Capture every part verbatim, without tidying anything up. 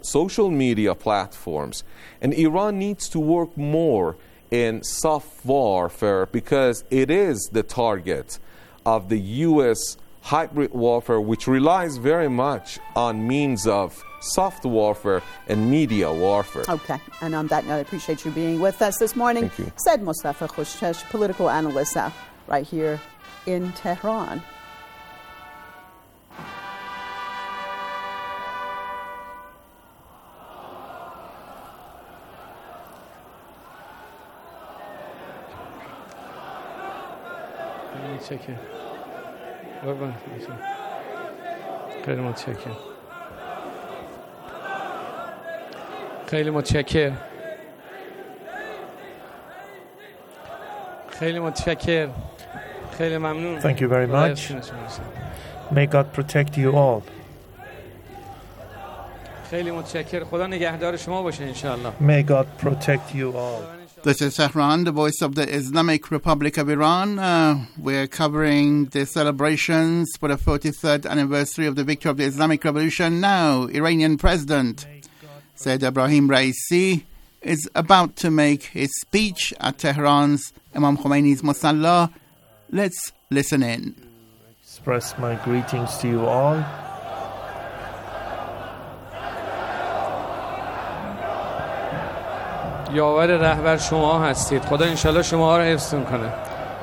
social media platforms. And Iran needs to work more in soft warfare because it is the target of the U S hybrid warfare, which relies very much on means of soft warfare and media warfare. Okay, and on that note, I appreciate you being with us this morning. Thank you. Said Mustafa Khushchesh, political analyst uh, right here in Tehran. متشکرم. قربان. خیلی متشکرم. خیلی متشکرم. خیلی متشکرم. خیلی ممنون. Thank you very much. May God protect you all. خیلی متشکرم. خدا نگهدار شما باشه ان شاء الله. May God protect you all. This is Tehran, the voice of the Islamic Republic of Iran. Uh, we're covering the celebrations for the forty-third anniversary of the victory of the Islamic Revolution. Now, Iranian President Sayyid Ebrahim Raisi is about to make his speech at Tehran's Imam Khomeini's Musalla. Let's listen in. Express my greetings to you all. یاور رهبر شما هستید. خدا انشالله شما را حفظ کنه.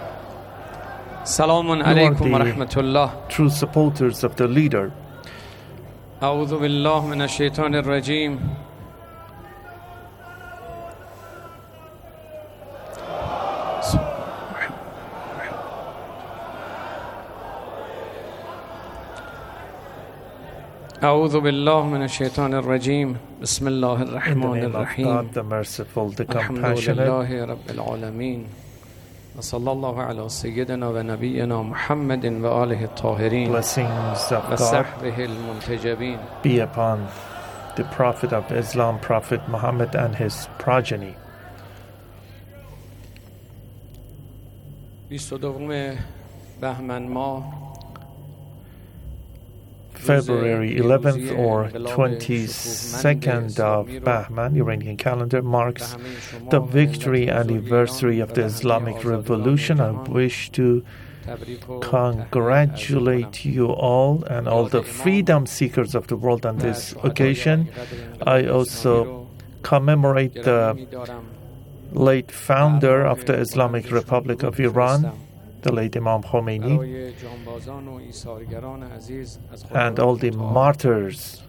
سلام علیکم و رحمت الله. True supporters of the leader. اعوذ بالله من الشیطان الرجیم. أعوذ بالله من الشيطان الرجيم بسم الله الرحمن الرحيم الحمد لله رب العالمين وصلى الله على سيدنا ونبينا محمد وآله الطاهرين وصحبه المنتجبين. Be upon the Prophet of Islam, Prophet Muhammad and his progeny. بیست و دوم بهمن ماه February eleventh or twenty-second of Bahman, Iranian calendar, marks the victory anniversary of the Islamic Revolution. I wish to congratulate you all and all the freedom seekers of the world on this occasion. I also commemorate the late founder of the Islamic Republic of Iran, the late Imam Khomeini, and all the martyrs.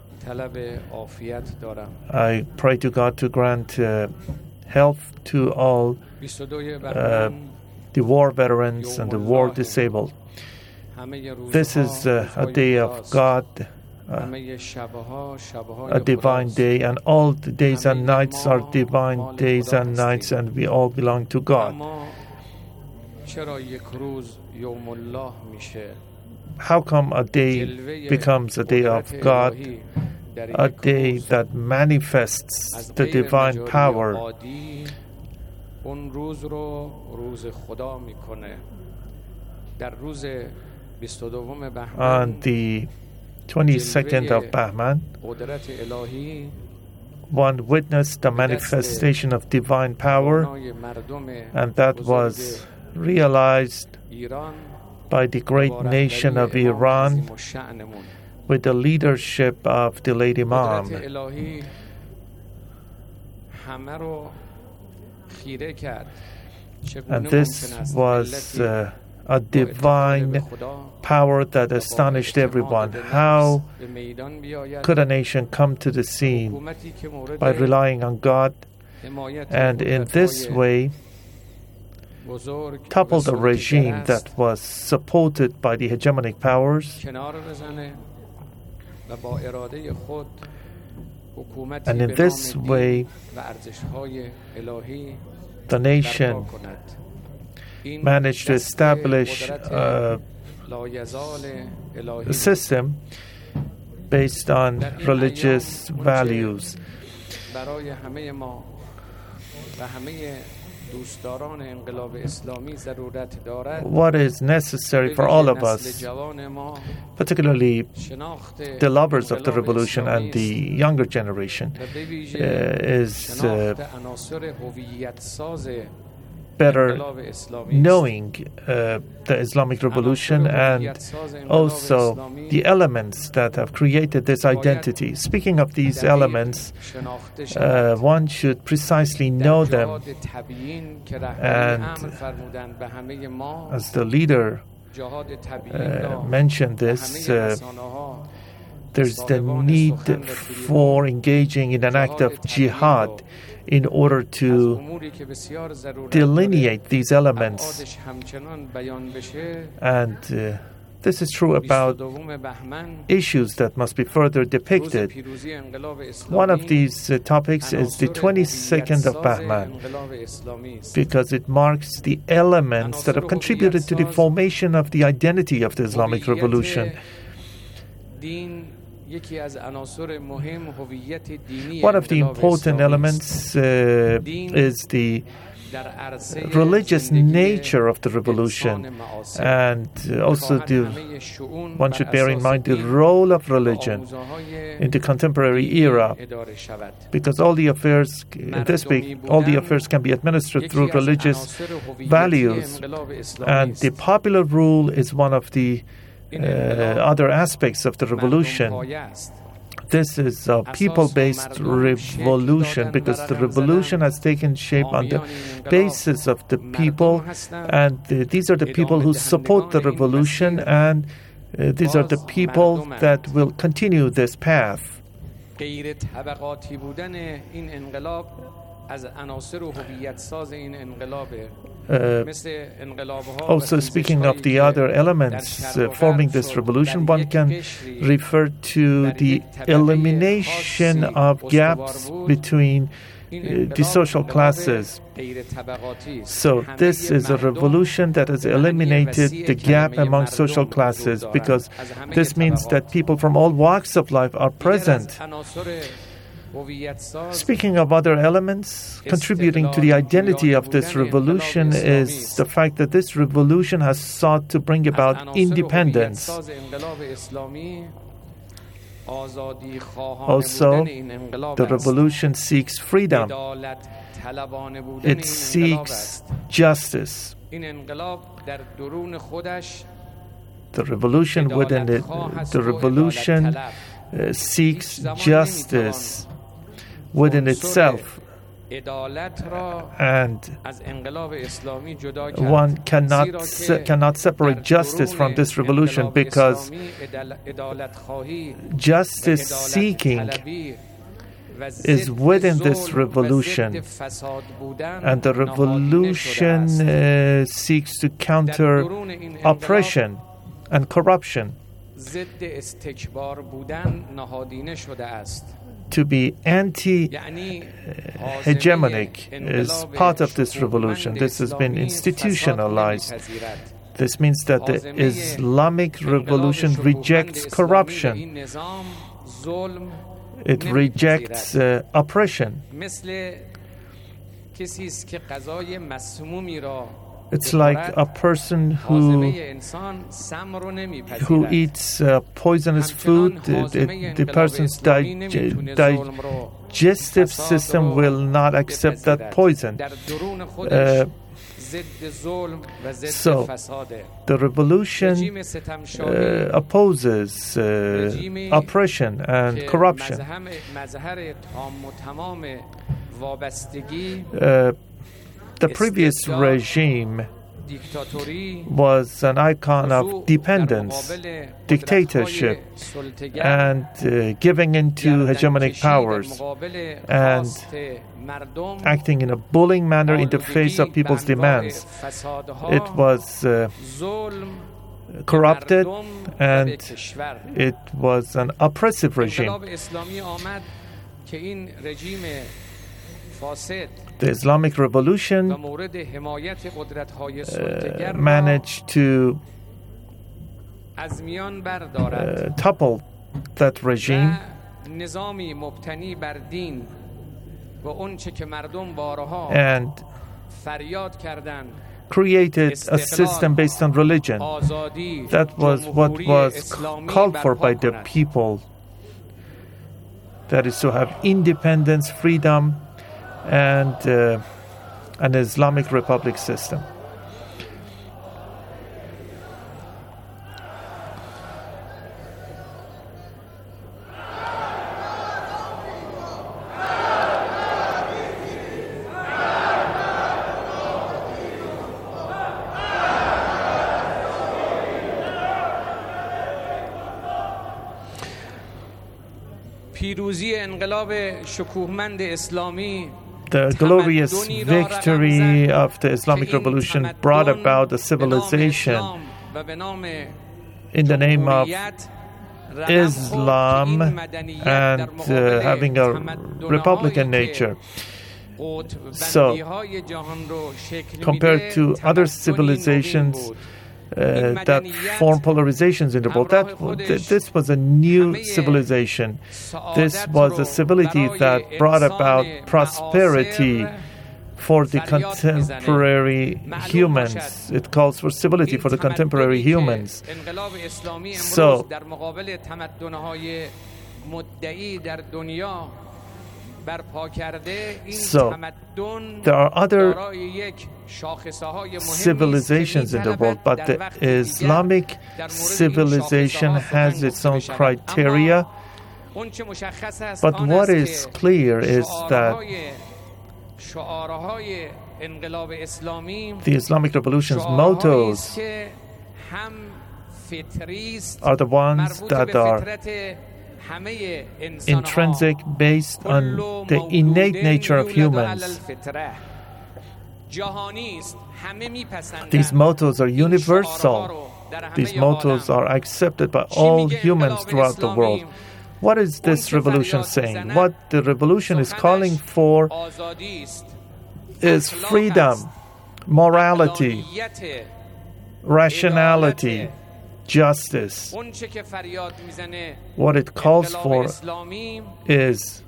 I pray to God to grant uh, health to all uh, the war veterans and the war disabled. This is uh, a day of God, uh, a divine day, and all the days and nights are divine days and nights, and we all belong to God. How come a day becomes a day of God, a day that manifests the divine power? On the twenty-second of Bahman, one witnessed the manifestation of divine power, and that was realized by the great nation of Iran with the leadership of the late Imam. And this was uh, a divine power that astonished everyone. How could a nation come to the scene? By relying on God, and in this way toppled a regime that was supported by the hegemonic powers, and in this way the nation managed to establish uh, a system based on religious values. what is necessary for all of us, particularly the lovers of the revolution and the younger generation, uh, is uh, better knowing uh, the Islamic revolution and also the elements that have created this identity. Speaking of these elements, uh, one should precisely know them. And as the leader uh, mentioned this, uh, there's the need for engaging in an act of jihad in order to delineate these elements. And uh, this is true about issues that must be further depicted. One of these uh, topics is the twenty-second of Bahman, because it marks the elements that have contributed to the formation of the identity of the Islamic revolution. One of the important elements uh, is the religious nature of the revolution, and uh, also the, one should bear in mind the role of religion in the contemporary era, because all the affairs in this week, all the affairs can be administered through religious values, and the popular rule is one of the Uh, other aspects of the revolution. This is a people-based revolution because the revolution has taken shape on the basis of the people, and the, these are the people who support the revolution, and uh, these are the people that will continue this path. Uh, also, speaking of the other elements uh, forming this revolution, one can refer to the elimination of gaps between uh, the social classes. So this is a revolution that has eliminated the gap among social classes, because this means that people from all walks of life are present. Speaking of other elements contributing to the identity of this revolution is the fact that this revolution has sought to bring about independence. Also, the revolution seeks freedom. It seeks justice. The revolution within it, the revolution uh, seeks justice within itself, and one cannot se- cannot separate justice from this revolution, because justice seeking is within this revolution, and the revolution uh, seeks to counter oppression and corruption. To be anti-hegemonic is part of this revolution. This has been institutionalized. This means that the Islamic revolution rejects corruption. It rejects uh, oppression. It's like a person who who eats uh, poisonous food. The, the, the person's dig- digestive system will not accept that poison. Uh, so, the revolution uh, opposes uh, oppression and corruption. Uh, The previous regime was an icon of dependence, dictatorship, and uh, giving into hegemonic powers, and acting in a bullying manner in the face of people's demands. It was uh, corrupted, and it was an oppressive regime. The Islamic revolution uh, managed to uh, topple that regime, and created a system based on religion. That was what was called for by the people. That is to have independence, freedom, and uh, an Islamic Republic system. The glorious victory of the Islamic Revolution brought about a civilization in the name of Islam and uh, having a republican nature. So, compared to other civilizations Uh, that form polarizations in the world. That this was a new civilization. This was a civility that brought about prosperity for the contemporary humans. It calls for civility for the contemporary humans. So, So, there are other civilizations in the world, but the Islamic civilization has its own criteria. But what is clear is that the Islamic Revolution's mottos are the ones that are intrinsic, based on the innate nature of humans. These mottos are universal. These mottos are accepted by all humans throughout the world. What is this revolution saying? What the revolution is calling for is freedom, morality, rationality, justice. What it calls for is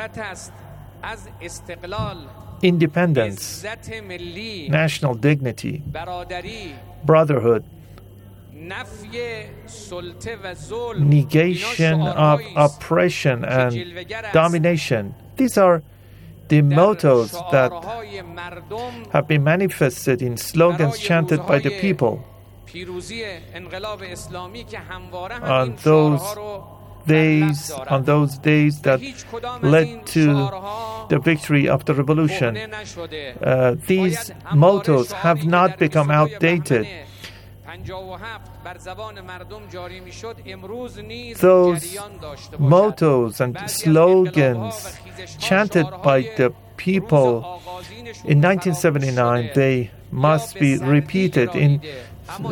independence, national dignity, brotherhood, negation of oppression and domination. These are the mottos that have been manifested in slogans chanted by the people. On those days, on those days that led to the victory of the revolution, uh, these mottos have not become outdated. Those mottos and slogans chanted by the people in nineteen seventy-nine, they must be repeated in uh,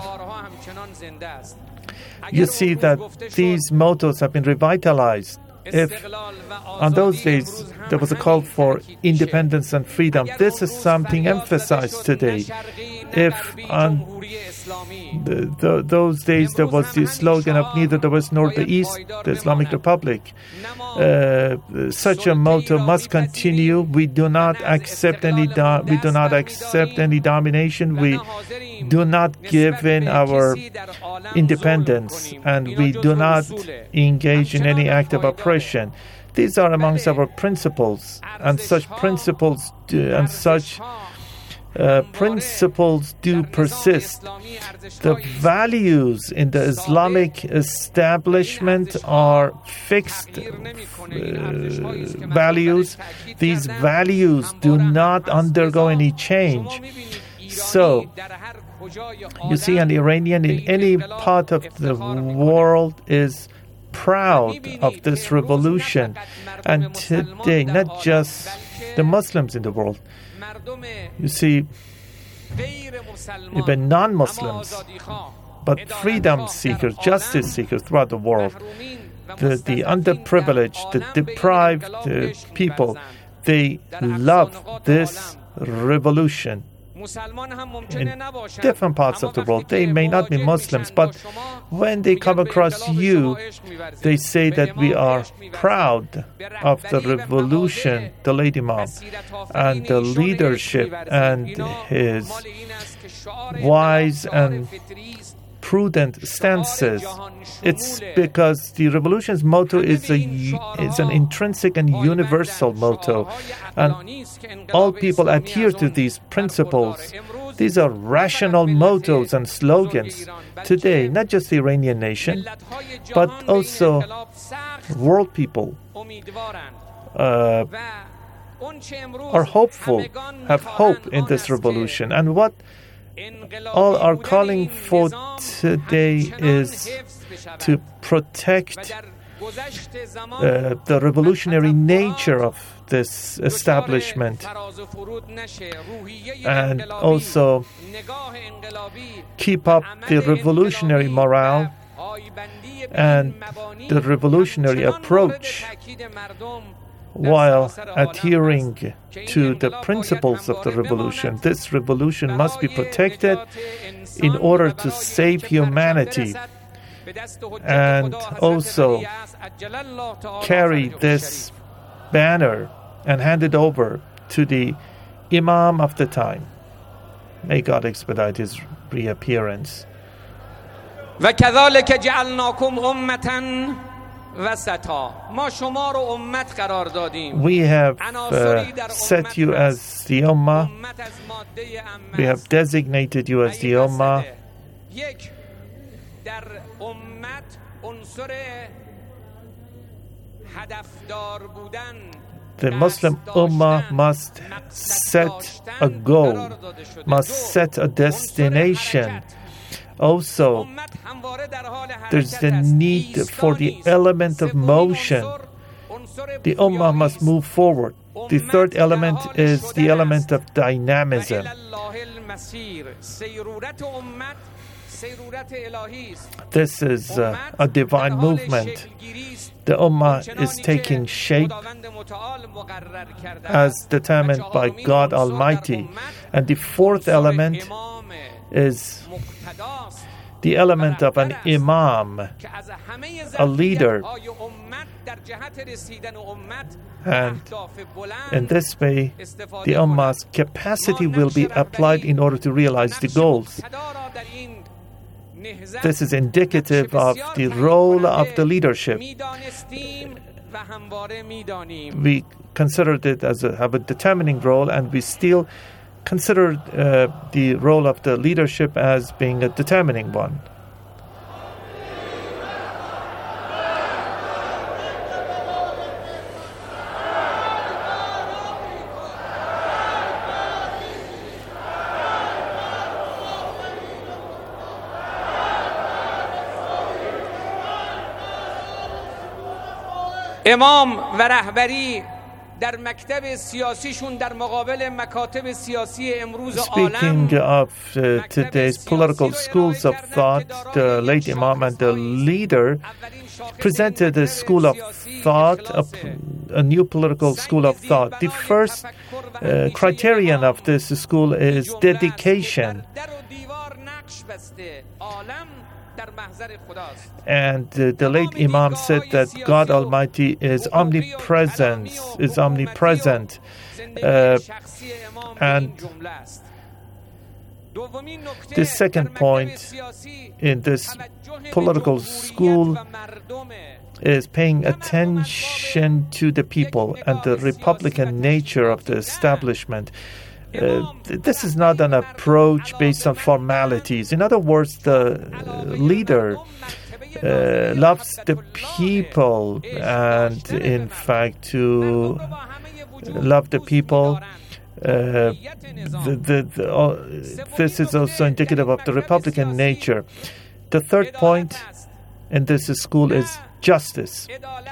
you see that these mottos have been revitalized. If on those days there was a call for independence and freedom, this is something emphasized today. If on the, the, those days there was the slogan of neither the West nor the East, the Islamic Republic, uh, such a motto must continue. We do not accept any do- we do not accept any domination. We do not give in our independence, and we do not engage in any act of oppression. These are amongst our principles, and such principles do, and such uh, principles do persist. The values in the Islamic establishment are fixed uh, values. These values do not undergo any change. So, you see, an Iranian in any part of the world is proud of this revolution. And today, not just the Muslims in the world, you see, even non-Muslims, but freedom seekers, justice seekers throughout the world, the, the underprivileged, the deprived uh, people, they love this revolution. in different parts of the world. They may not be Muslims, but when they come across you, they say that we are proud of the revolution, the late Imam, and the leadership and his wise and prudent stances. It's because the revolution's motto is a is an intrinsic and universal motto, and all people adhere to these principles. These are rational mottos and slogans today, not just the Iranian nation, but also world people uh, are hopeful, have hope in this revolution. And what all are calling for today is to protect uh, the revolutionary nature of this establishment, and also keep up the revolutionary morale and the revolutionary approach, while adhering to the principles of the revolution. This revolution must be protected in order to save humanity, and also carry this banner and hand it over to the Imam of the time. May God expedite his reappearance. وَكَذَلِكَ جَعَلْنَاكُمْ أُمَّةً وَسَطًا ما شما رو امت قرار دادیم. We have uh, set you as the Ummah. We have designated you as the Ummah. یک در امت عنصر هدفدار بودن. The Muslim Ummah must set a goal, must set a destination. Also, there's the need for the element of motion. The Ummah must move forward. The third element is the element of dynamism. This is uh, a divine movement. The Ummah is taking shape as determined by God Almighty. And the fourth element is the element of an Imam, a leader. And in this way, the Ummah's capacity will be applied in order to realize the goals. This is indicative of the role of the leadership. We considered it as a, have a determining role, and we still consider uh, the role of the leadership as being a determining one. امام و رهبری در مکتب سیاسیشون در مقابل مکاتب سیاسی امروز عالم. Speaking of uh, today's political schools of thought, the late Imam and the leader presented a school of thought, a, a new political school of thought. The first uh, criterion of this school is dedication. And uh, the late Imam said that God Almighty is omnipresent, is omnipresent. Uh, and the second point in this political school is paying attention to the people and the Republican nature of the establishment. Uh, this is not an approach based on formalities. In other words, the uh, leader uh, loves the people, and in fact, to love the people, uh, the, the, the, uh, this is also indicative of the Republican nature. The third point in this school is justice.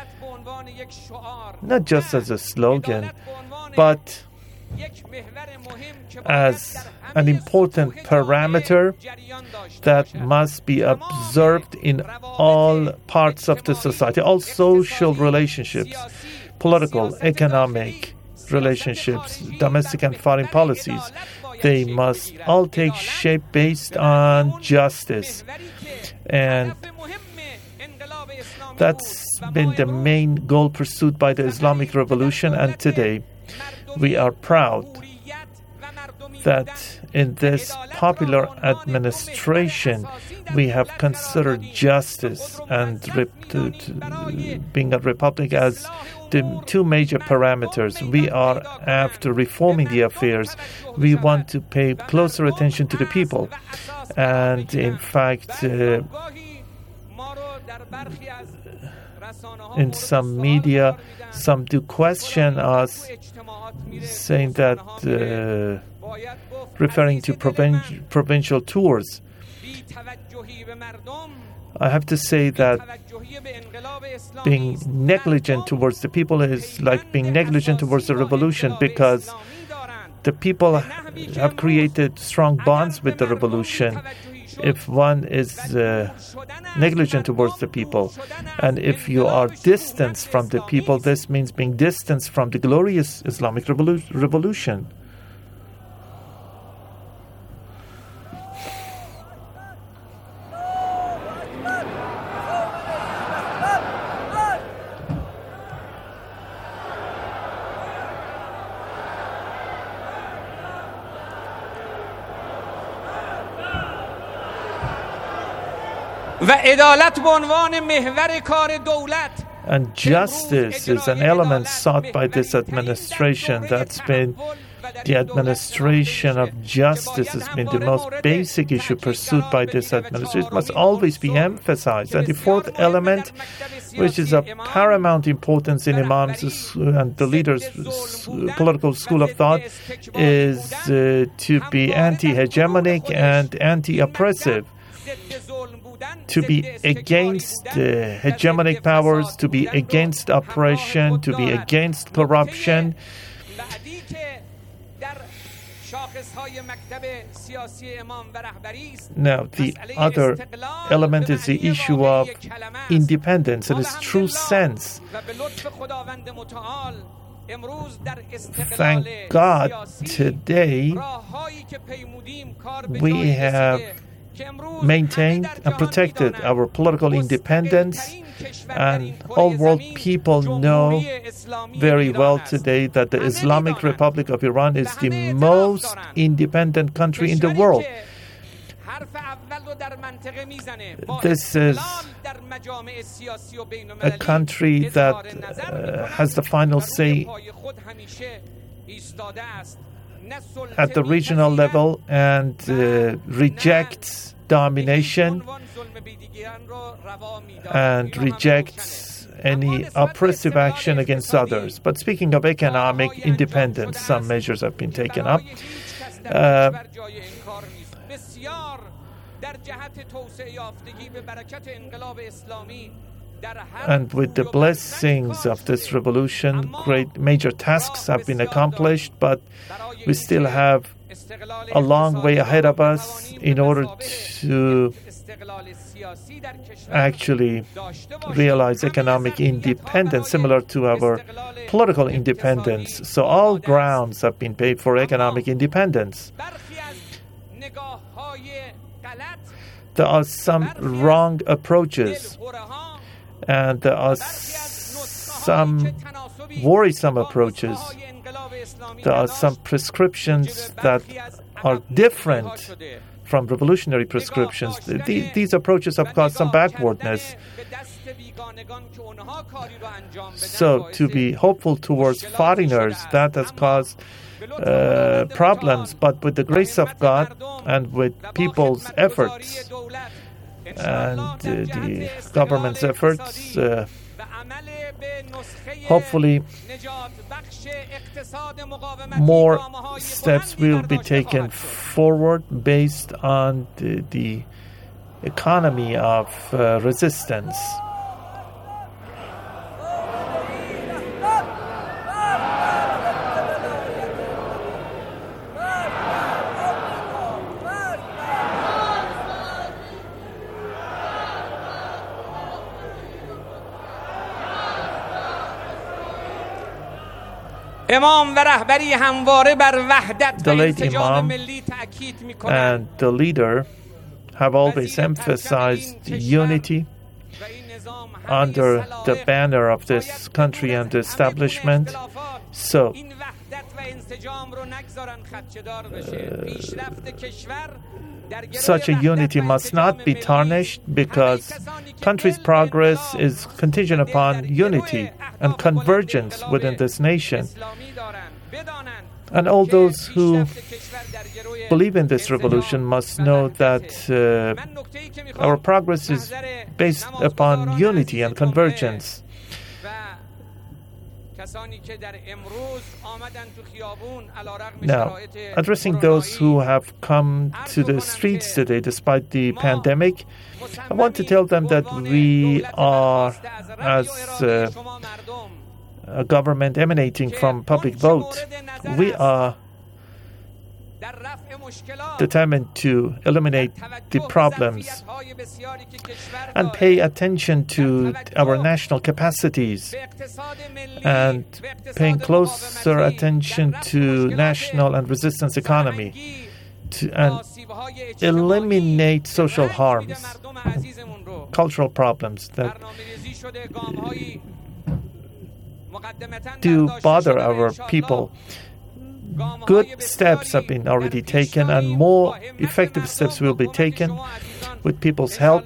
Not just as a slogan, but as an important parameter that must be observed in all parts of the society, all social relationships, political, economic, relationships, domestic and foreign policies. They must all take shape based on justice. And that's been the main goal pursued by the Islamic Revolution. And today, we are proud that in this popular administration, we have considered justice and rep- to, to being a republic as the two major parameters. We are after reforming the affairs. We want to pay closer attention to the people. And in fact, uh, in some media, some do question us, saying that, uh, referring to provin- provincial tours. I have to say that being negligent towards the people is like being negligent towards the revolution, because the people have created strong bonds with the revolution. If one is uh, negligent towards the people, and if you are distanced from the people, this means being distanced from the glorious Islamic revolu- revolution. And justice is an element sought by this administration. That's been the administration of justice has been the most basic issue pursued by this administration. It must always be emphasized. And the fourth element, which is of paramount importance in Imam's and the leaders' political school of thought, is uh, to be anti-hegemonic and anti-oppressive. To be against uh, hegemonic powers, to be against oppression, to be against corruption. Now, the other element is the issue of independence in its true sense. Thank God, today we have maintained and protected our political independence, and all world people know very well today that the Islamic Republic of Iran is the most independent country in the world. This is a country that uh, has the final say at the regional level and uh, rejects domination and rejects any oppressive action against others. But speaking of economic independence, some measures have been taken up. Uh, And with the blessings of this revolution, great major tasks have been accomplished, but we still have a long way ahead of us in order to actually realize economic independence, similar to our political independence. So all grounds have been paved for economic independence. There are some wrong approaches, and there are some worrisome approaches. There are some prescriptions that are different from revolutionary prescriptions. These approaches have caused some backwardness. So to be hopeful towards foreigners, that has caused uh, problems. But with the grace of God and with people's efforts and uh, the government's efforts, uh, hopefully more steps will be taken forward based on the, the economy of uh, resistance. The late Imam and the leader have always emphasized unity under the banner of this country and the establishment. So, uh, such a unity must not be tarnished, because country's progress is contingent upon unity and convergence within this nation. And all those who believe in this revolution must know that uh, our progress is based upon unity and convergence. Now, addressing those who have come to the streets today despite the pandemic, I want to tell them that we are, as uh, a government emanating from public vote, we are determined to eliminate the problems and pay attention to our national capacities, and paying closer attention to national and resistance economy, to, and eliminate social harms, cultural problems that do bother our people. Good steps have been already taken, and more effective steps will be taken with people's help.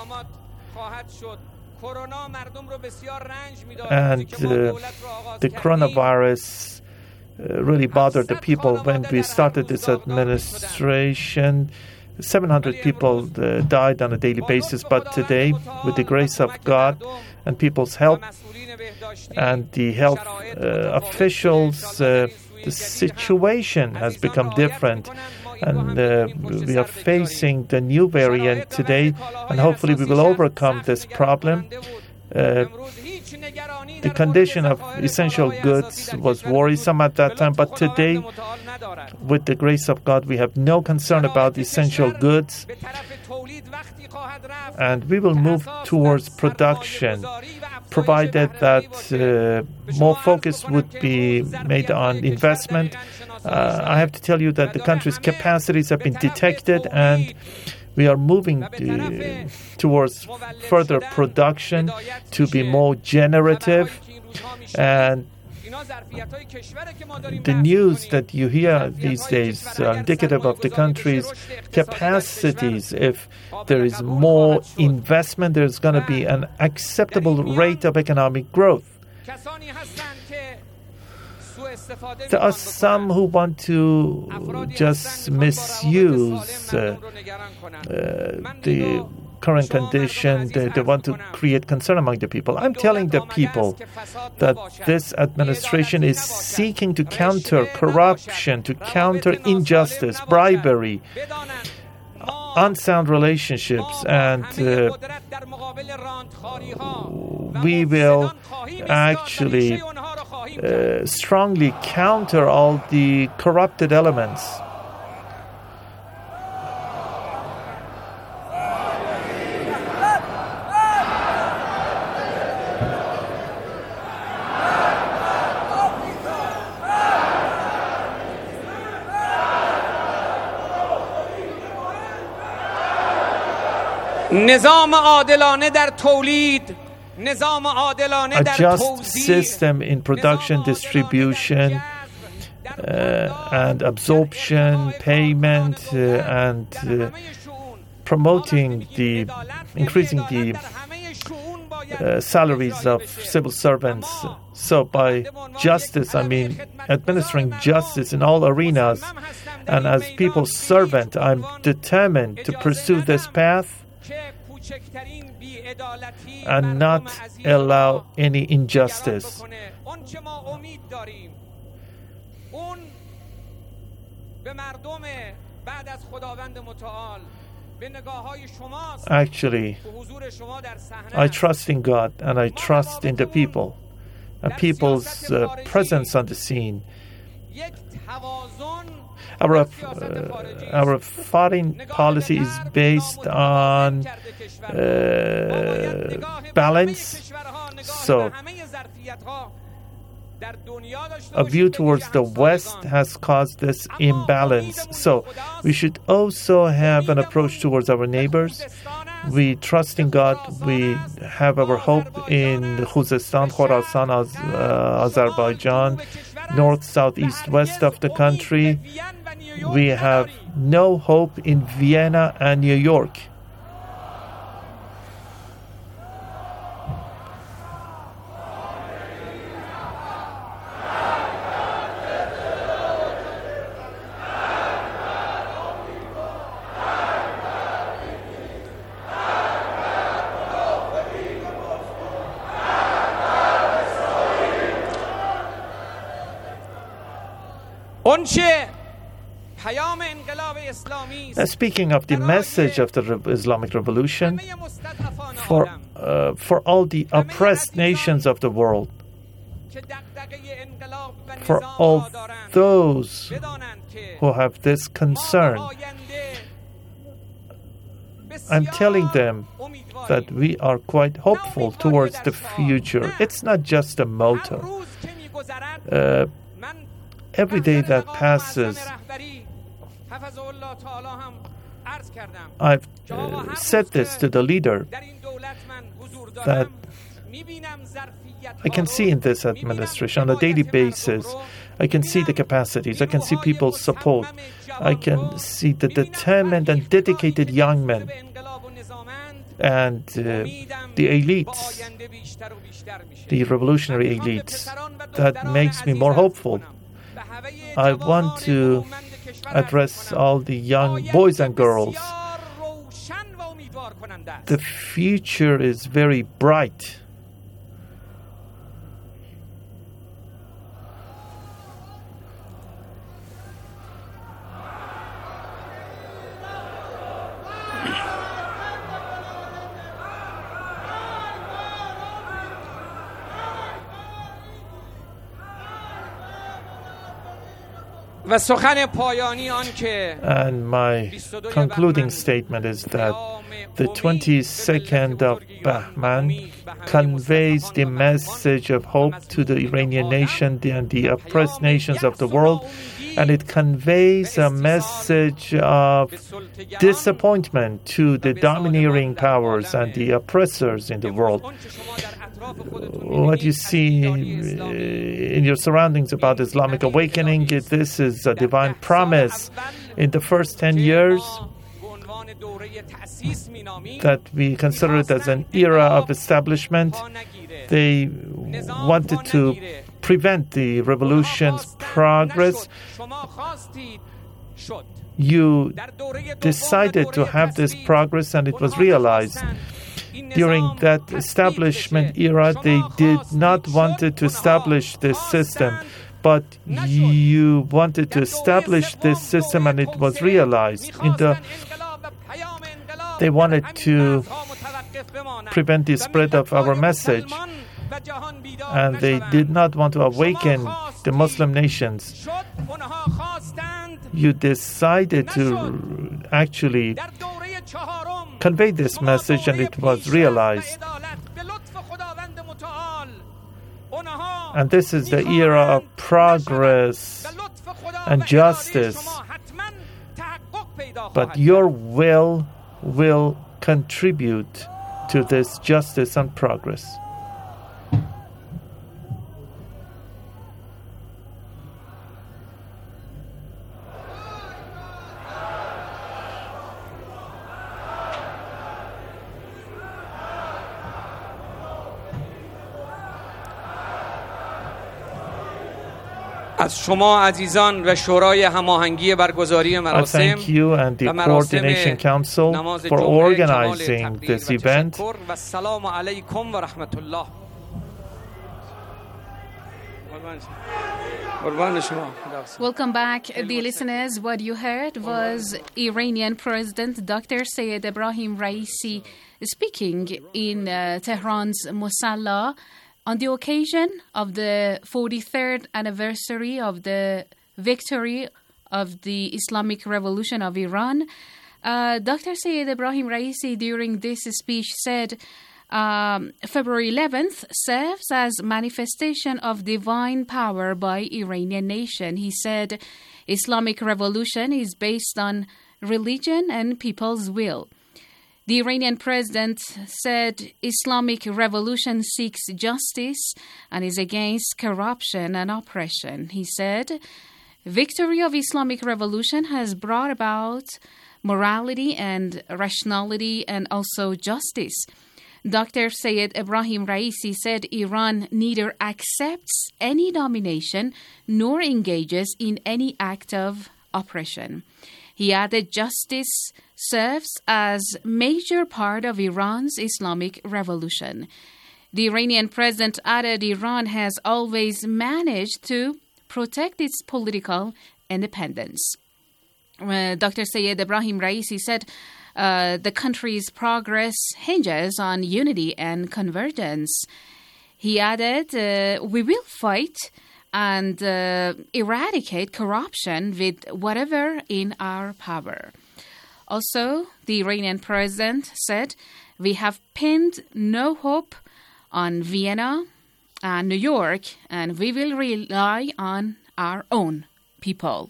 And uh, the coronavirus uh, really bothered the people. When we started this administration, seven hundred people uh, died on a daily basis, but today, with the grace of God and people's help and the health uh, officials, uh, the situation has become different, and uh, we are facing the new variant today, and hopefully we will overcome this problem. Uh, the condition of essential goods was worrisome at that time, but today, with the grace of God, we have no concern about essential goods, and we will move towards production, provided that uh, more focus would be made on investment. Uh, I have to tell you that the country's capacities have been detected, and we are moving to, towards further production to be more generative. And the news that you hear these days are indicative of the country's capacities. If there is more investment, there's going to be an acceptable rate of economic growth. There are some who want to just misuse uh, uh, the current condition. They, they want to create concern among the people. I'm telling the people that this administration is seeking to counter corruption, to counter injustice, bribery, unsound relationships, and uh, we will actually uh, strongly counter all the corrupted elements. نظام عادلانه در تولید نظام عادلانه در توزیع, a just system in production, distribution, uh, and absorption, payment, uh, and uh, promoting the, increasing the uh, salaries of civil servants. So by justice, I mean administering justice in all arenas. And as people's servant, I'm determined to pursue this path and not allow any injustice. Actually, I trust in God and I trust in the people and people's uh, presence on the scene. Our, uh, our foreign policy is based on uh, balance. So a view towards the West has caused this imbalance. So we should also have an approach towards our neighbors. We trust in God. We have our hope in Khuzestan, Khorasan, uh, Azerbaijan, north, south, east, west of the country. We have no hope in Vienna and New York. Now, speaking of the message of the Re- Islamic Revolution, for, uh, for all the oppressed nations of the world, for all those who have this concern, I'm telling them that we are quite hopeful towards the future. It's not just a motto. Uh, every day that passes, I've uh, said this to the leader, that I can see in this administration on a daily basis, I can see the capacities, I can see people's support, I can see the determined and dedicated young men and uh, the elites, the revolutionary elites. That makes me more hopeful. I want to address all the young boys and girls. The future is very bright. And my concluding statement is that the twenty-second of Bahman conveys the message of hope to the Iranian nation and the oppressed nations of the world, and it conveys a message of disappointment to the domineering powers and the oppressors in the world. What you see in your surroundings about Islamic awakening, this is a divine promise. In the first ten years, that we consider it as an era of establishment, they wanted to prevent the revolution's progress. You decided to have this progress, and it was realized. During that establishment era, they did not want to establish this system, but you wanted to establish this system, and it was realized. In the, they wanted to prevent the spread of our message, and they did not want to awaken the Muslim nations. You decided to actually convey this message, and it was realized. And this is the era of progress and justice. But your will will contribute to this justice and progress. از شما عزیزان و شورای هماهنگی برگزاری مراسم I thank you and the Coordination Council for organizing this event. و السلام علیکم و رحمت الله. Welcome back, dear listeners. What you heard was Iranian President Doctor Sayed Ebrahim Raisi speaking in uh, Tehran's Musalla on the occasion of the forty-third anniversary of the victory of the Islamic Revolution of Iran. Uh, Doctor Sayed Ebrahim Raisi, during this speech, said Um, February eleventh serves as manifestation of divine power by Iranian nation. He said Islamic revolution is based on religion and people's will. The Iranian president said Islamic revolution seeks justice and is against corruption and oppression. He said victory of Islamic revolution has brought about morality and rationality and also justice. Doctor Sayed Ebrahim Raisi said Iran neither accepts any domination nor engages in any act of oppression. He added justice serves as major part of Iran's Islamic revolution. The Iranian president added Iran has always managed to protect its political independence. Uh, Doctor Sayed Ebrahim Raisi said uh, the country's progress hinges on unity and convergence. He added, uh, we will fight and uh, eradicate corruption with whatever in our power. Also, the Iranian president said, we have pinned no hope on Vienna and New York, and we will rely on our own people.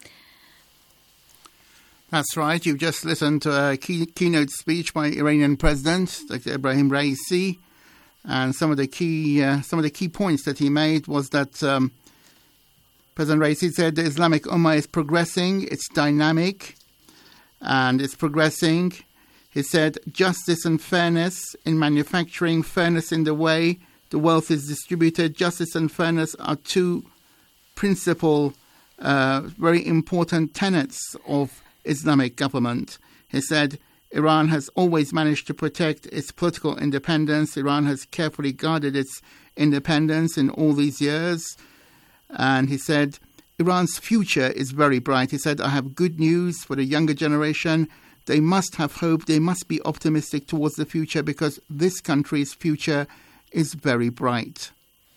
That's right. You've just listened to a key, keynote speech by Iranian President Doctor Ebrahim Raisi, and some of the key uh, some of the key points that he made was that um, President Raisi said the Islamic Ummah is progressing, it's dynamic, and it's progressing. He said justice and fairness in manufacturing, fairness in the way the wealth is distributed, justice and fairness are two principal, uh, very important tenets of Islamic government. He said Iran has always managed to protect its political independence. Iran has carefully guarded its independence in all these years. And he said Iran's future is very bright. He said, I have good news for the younger generation. They must have hope. They must be optimistic towards the future because this country's future is very bright.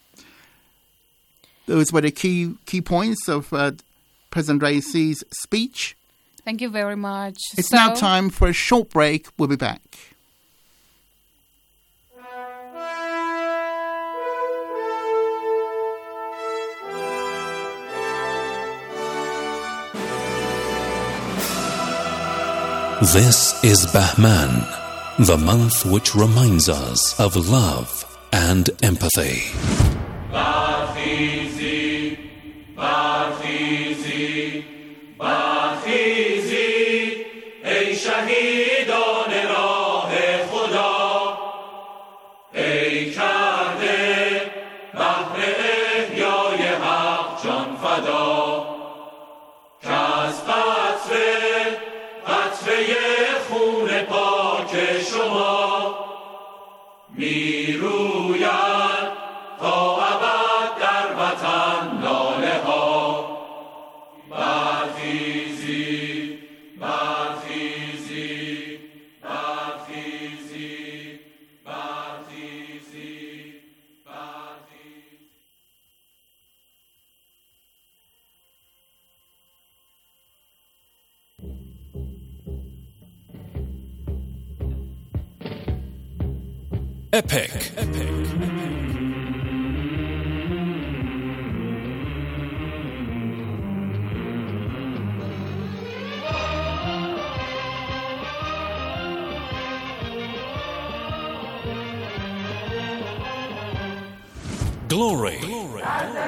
Those were the key key points of uh, President Raisi's speech. Thank you very much. It's so, now time for a short break. We'll be back. This is Bahman, the month which reminds us of love and empathy. Barkhizi, barkhizi, barkhizi, ey shahidan rah Khuda, ey karde bahre ihyaye haq jan fada, kaz qatre قطره خون پاک شما میروید تا ابد در وطن لاله ها برخیزی برخیزی برخیزی برخیزی برخیزی Epic. Epic. Glory. Glory.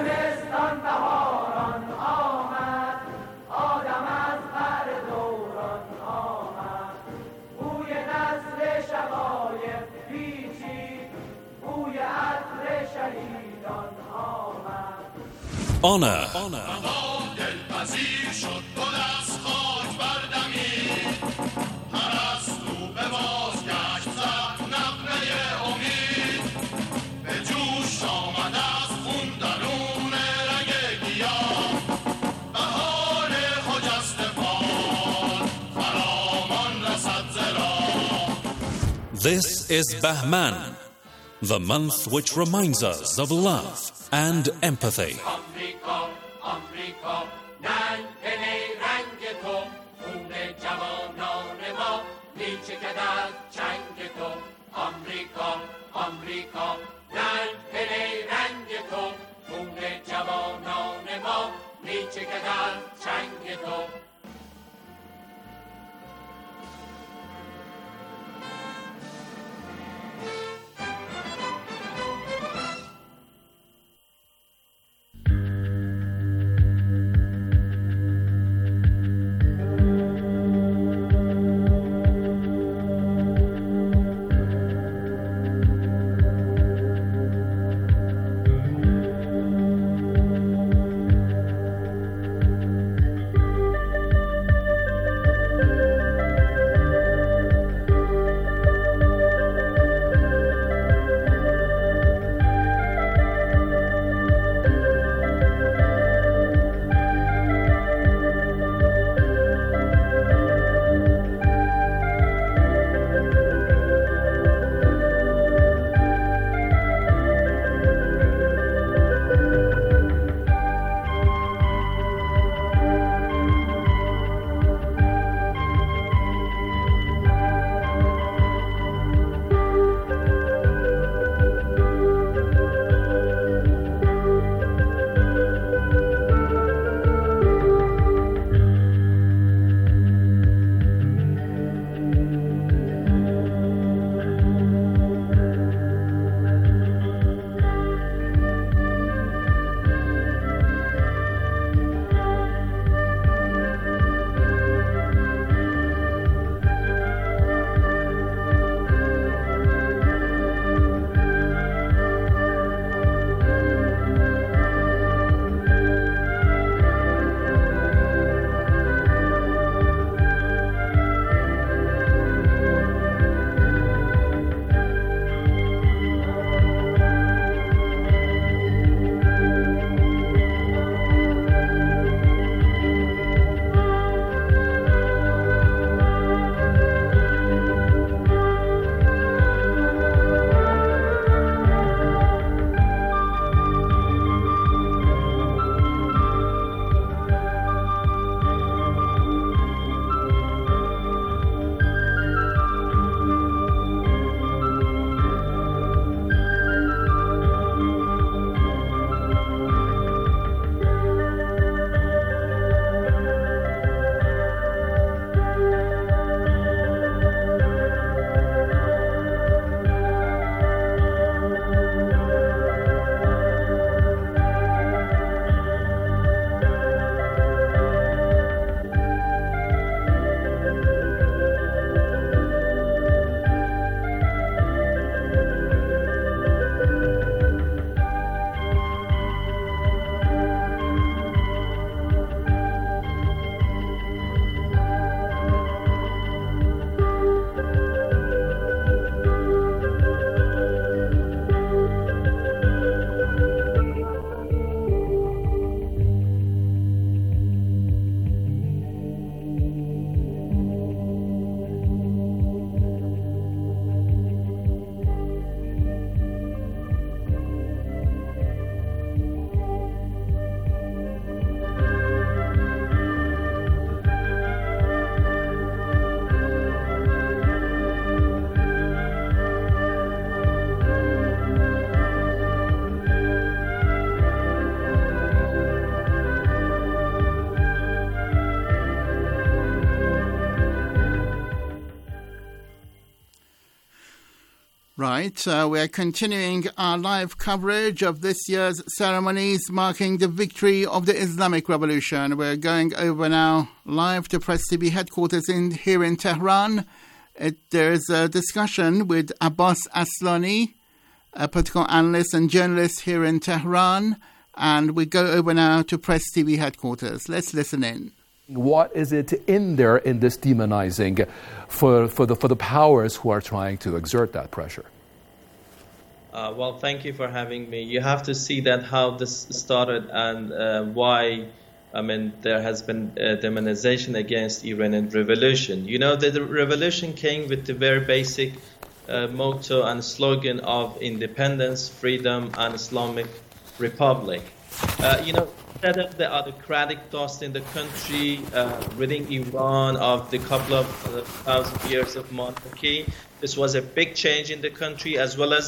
Honor. Honor. This is Bahman, the month which reminds us of love and empathy. آمریکا آمریکا رنگ پلی رنگ تو خون جوانان ما میچکد از چنگ تو Right, uh, we are continuing our live coverage of this year's ceremonies marking the victory of the Islamic Revolution. We're going over now live to Press T V headquarters in here in Tehran. It, there's a discussion with Abbas Aslani, a political analyst and journalist here in Tehran, and we go over now to Press T V headquarters. Let's listen in. What is it in there in this demonizing for, for, the, for the powers who are trying to exert that pressure? Uh, well, thank you for having me. You have to see that how this started and uh, why, I mean, there has been a demonization against Iranian revolution. You know, the, the revolution came with the very basic uh, motto and slogan of independence, freedom, and Islamic Republic. Uh, you know, instead of the autocratic dust in the country, uh, ridding Iran of the couple of uh, thousand years of monarchy, this was a big change in the country, as well as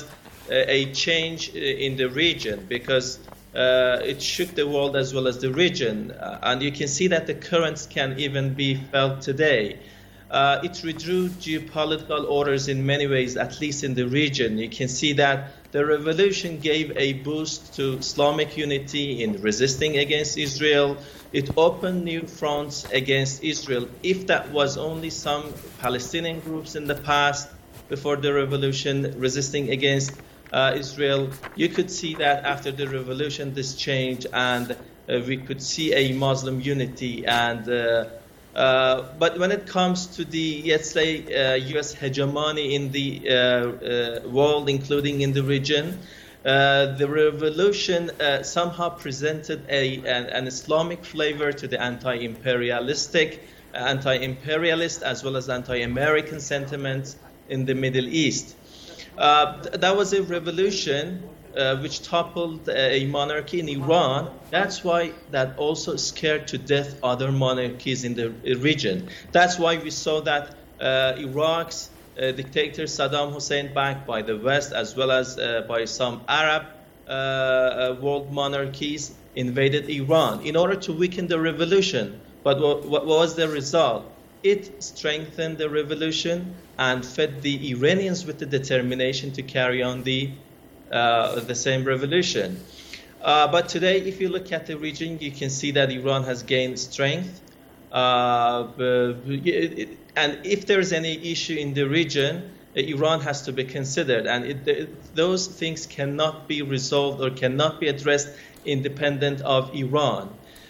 a change in the region, because uh, it shook the world as well as the region. Uh, and you can see that the currents can even be felt today. Uh, it redrew geopolitical orders in many ways, at least in the region. You can see that the revolution gave a boost to Islamic unity in resisting against Israel. It opened new fronts against Israel. If that was only some Palestinian groups in the past, before the revolution, resisting against uh, Israel, you could see that after the revolution this changed, and uh, we could see a Muslim unity. And uh, uh, but when it comes to the, let's say, uh, U S hegemony in the uh, uh, world, including in the region, uh, the revolution uh, somehow presented a, an, an Islamic flavor to the anti-imperialistic, anti-imperialist as well as anti-American sentiments in the Middle East. Uh, th- that was a revolution uh, which toppled a monarchy in Iran. That's why that also scared to death other monarchies in the region. That's why we saw that uh, Iraq's uh, dictator Saddam Hussein, backed by the West as well as uh, by some Arab uh, uh, world monarchies, invaded Iran in order to weaken the revolution. But what, what was the result? It strengthened the revolution and fed the Iranians with the determination to carry on the uh, the same revolution. Uh, but today, if you look at the region, you can see that Iran has gained strength. Uh, and if there's any issue in the region, Iran has to be considered. And it, it, those things cannot be resolved or cannot be addressed independent of Iran.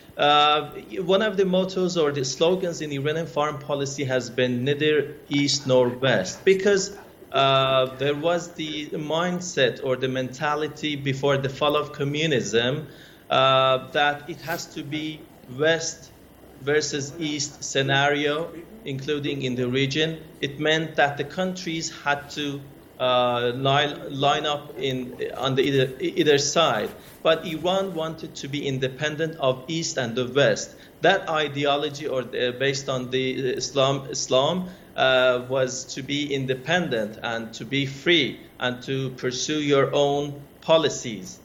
Uh, one of the mottos or the slogans in Iranian foreign policy has been neither east nor west, because uh, there was the mindset or the mentality before the fall of communism uh, that it has to be west versus east scenario, including in the region. It meant that the countries had to uh, line, line up in on the either, either side. But Iran wanted to be independent of East and the West. That ideology, or uh, based on the Islam, Islam uh, was to be independent and to be free and to pursue your own policies.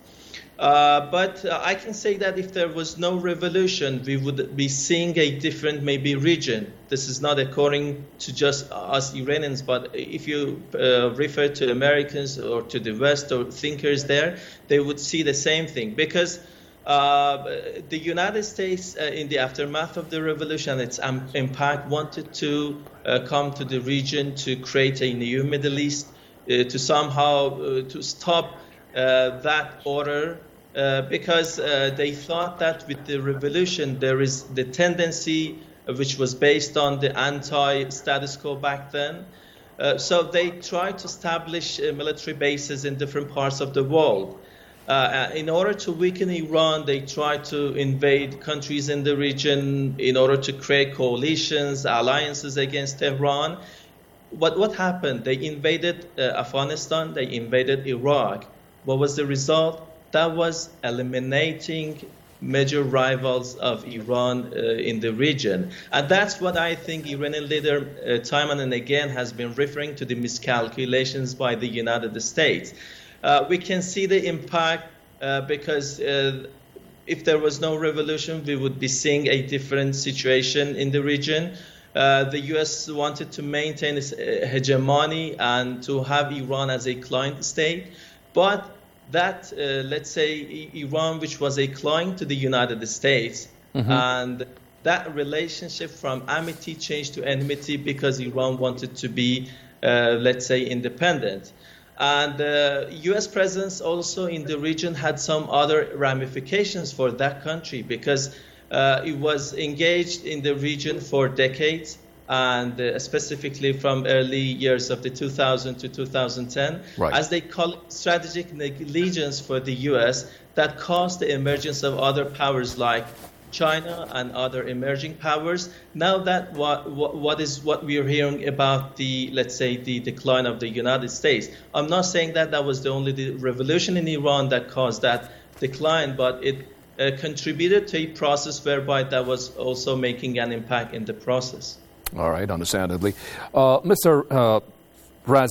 Uh, but uh, I can say that if there was no revolution, we would be seeing a different maybe region. This is not according to just us Iranians, but if you uh, refer to Americans or to the West or thinkers there, they would see the same thing. Because uh, the United States, uh, in the aftermath of the revolution, its um, impact, wanted to uh, come to the region to create a new Middle East, uh, to somehow uh, to stop uh, that order. Uh, because uh, they thought that with the revolution there is the tendency, uh, which was based on the anti-status quo back then. Uh, so they tried to establish uh, military bases in different parts of the world. Uh, in order to weaken Iran, they tried to invade countries in the region in order to create coalitions, alliances against Tehran. What, what happened? They invaded uh, Afghanistan, they invaded Iraq. What was the result? That was eliminating major rivals of Iran uh, in the region. And that's what I think Iranian leader uh, time and again has been referring to, the miscalculations by the United States. Uh, we can see the impact uh, because uh, if there was no revolution, we would be seeing a different situation in the region. Uh, the U S wanted to maintain its hegemony and to have Iran as a client state. But that, uh, let's say, Iran, which was a client to the United States, mm-hmm. and that relationship from amity changed to enmity because Iran wanted to be, uh, let's say, independent. And uh, U S presence also in the region had some other ramifications for that country because uh, it was engaged in the region for decades, and uh, specifically from early years of the two thousand to two thousand ten, right. as they call it, strategic negligence for the U S that caused the emergence of other powers like China and other emerging powers. Now that what, what, what is what we are hearing about the, let's say, the decline of the United States. I'm not saying that that was the only the revolution in Iran that caused that decline, but it uh, contributed to a process whereby that was also making an impact in the process. All right, understandably. Uh, Mister Uh, Razvi,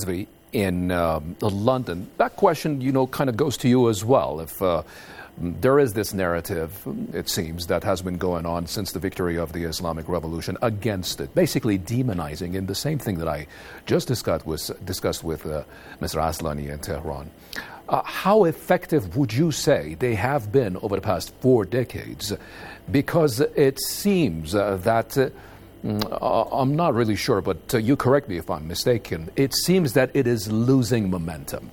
in um, London. That question, you know, kind of goes to you as well. If uh, there is this narrative, it seems, that has been going on since the victory of the Islamic Revolution against it, basically demonizing, and the same thing that I just discussed with, discussed with uh, Mister Aslani in Tehran. Uh, how effective would you say they have been over the past four decades? Because it seems uh, that, uh, I'm not really sure, but uh, you correct me if I'm mistaken, it seems that it is losing momentum.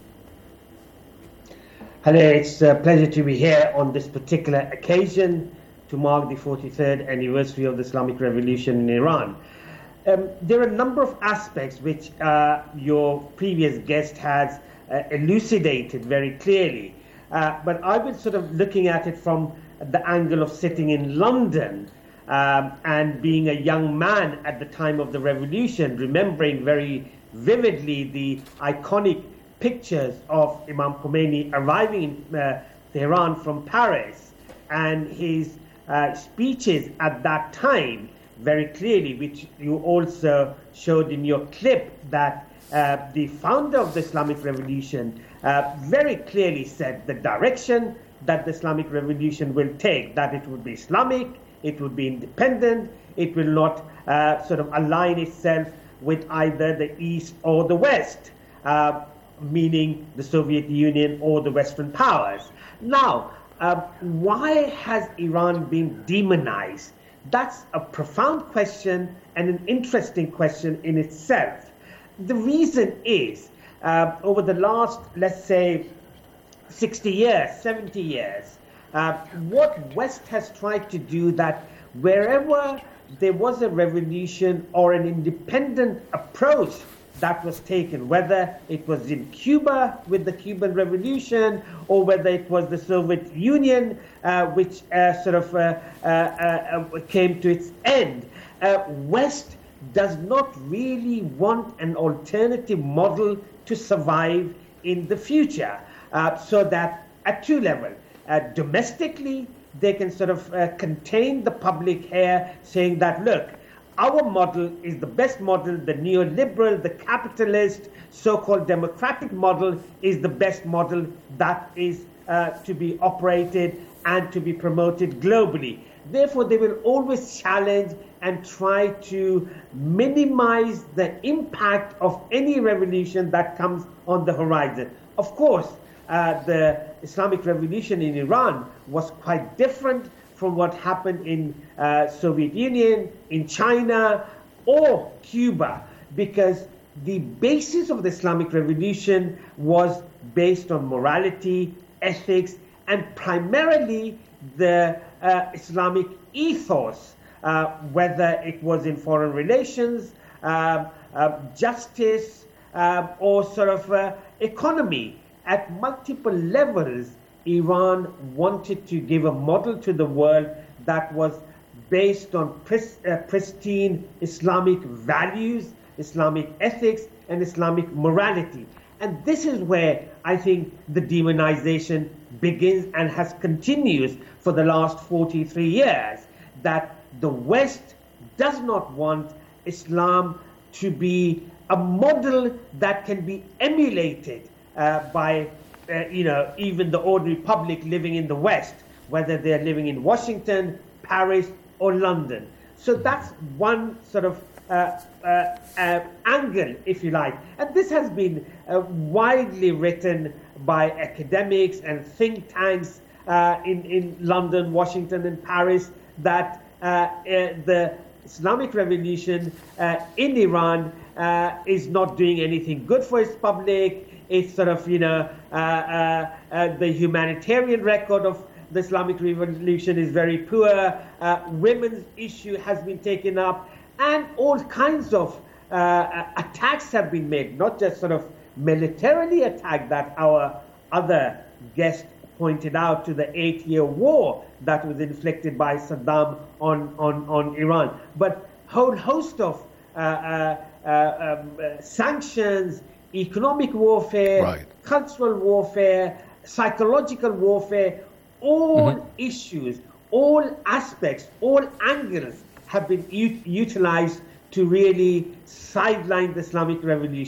Hello, it's a pleasure to be here on this particular occasion to mark the forty-third anniversary of the Islamic Revolution in Iran. Um, there are a number of aspects which uh, your previous guest has uh, elucidated very clearly. Uh, but I was sort of looking at it from the angle of sitting in London um, and being a young man at the time of the revolution, remembering very vividly the iconic pictures of Imam Khomeini arriving in uh, Tehran from Paris and his uh, speeches at that time very clearly, which you also showed in your clip, that uh, the founder of the Islamic Revolution uh, very clearly said the direction that the Islamic Revolution will take, that it would be Islamic, it would be independent, it will not uh, sort of align itself with either the East or the West, uh, meaning the Soviet Union or the Western powers. Now, uh, why has Iran been demonized? That's a profound question and an interesting question in itself. The reason is, uh, over the last, let's say, sixty years, seventy years, uh, what West has tried to do, that wherever there was a revolution or an independent approach that was taken, whether it was in Cuba with the Cuban Revolution or whether it was the Soviet Union, uh, which uh, sort of uh, uh, uh, came to its end, uh, West does not really want an alternative model to survive in the future. Uh, so that at two levels, uh, domestically, they can sort of uh, contain the public here, saying that, look, our model is the best model, the neoliberal, the capitalist, so-called democratic model is the best model that is uh, to be operated and to be promoted globally. Therefore, they will always challenge and try to minimize the impact of any revolution that comes on the horizon. Of course, uh, the Islamic Revolution in Iran was quite different from what happened in uh, Soviet Union, in China, or Cuba, because the basis of the Islamic Revolution was based on morality, ethics, and primarily the uh, Islamic ethos, uh, whether it was in foreign relations, uh, uh, justice, uh, or sort of uh, economy. At multiple levels, Iran wanted to give a model to the world that was based on pris- uh, pristine Islamic values, Islamic ethics, and Islamic morality. And this is where I think the demonization begins and has continued for the last forty-three years, that the West does not want Islam to be a model that can be emulated uh, by Uh, you know, even the ordinary public living in the West, whether they're living in Washington, Paris, or London. So that's one sort of uh, uh, uh, angle, if you like. And this has been uh, widely written by academics and think tanks uh, in, in London, Washington, and Paris, that uh, uh, the Islamic Revolution uh, in Iran uh, is not doing anything good for its public. It's sort of, you know, uh, uh, uh, the humanitarian record of the Islamic Revolution is very poor. Uh, women's issue has been taken up, and all kinds of uh, attacks have been made, not just sort of militarily attack that our other guest pointed out to the eight-year war that was inflicted by Saddam on, on, on Iran, but whole host of uh, uh, uh, um, uh, sanctions, economic warfare, right. cultural warfare, psychological warfare, all mm-hmm. issues, all aspects, all angles have been u- utilized to really sideline the Islamic Revolution.